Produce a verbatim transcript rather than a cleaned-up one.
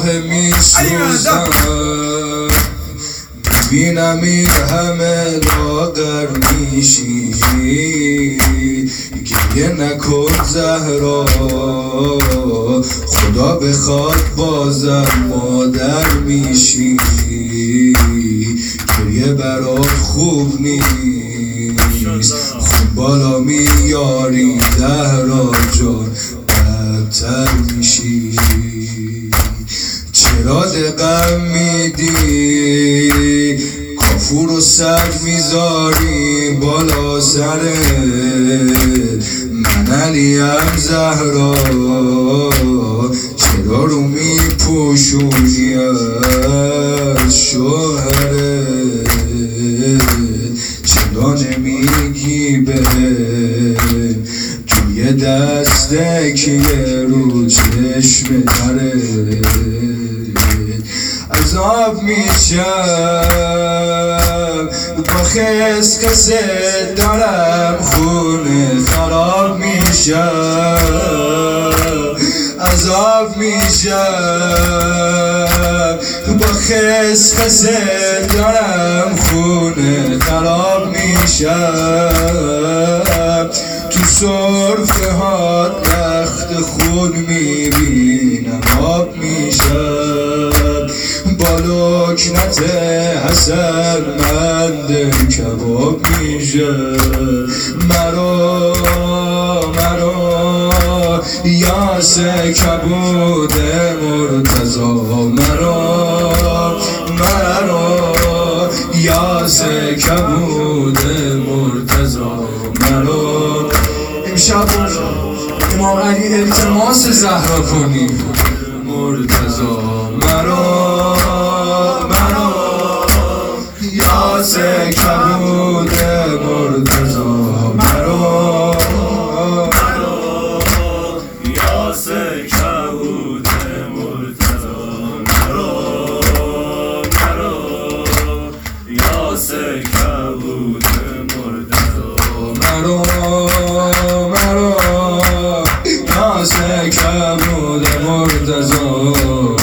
می سوزم بینم این همه لاغر میشی گریه نکن زهرا خدا بخواد بازم مادر میشی گریه برات خوب نیست خون بالا میاری زهرا جان بدتر میشی چرا دقم میدی کافور و سر میذاری بالا سرت من علیم زهرا چرا رو میپوشونی از شوهرت چرا نمیگی به توی دستکیه رو چشم درت عذاب میشم با خسخسه دارم خونه خراب میشم عذاب میشم با خسخسه دارم خونه خراب میشم تو صرفه ها رخت خون میبینم آب میشم با لکنت حسن من دل کباب میشم مرا مرا یاس کبود مرتضا مرا مرا یاس کبود مرتضا مرا امشب امام علی التماس زهرا کنی مرتضا مرا مرا یاس کبود مرتضا مرا مرا یاس کبود مرتضا مرا مرا یاس کبود مرتضا مرا مرا یاس کبود مرتضا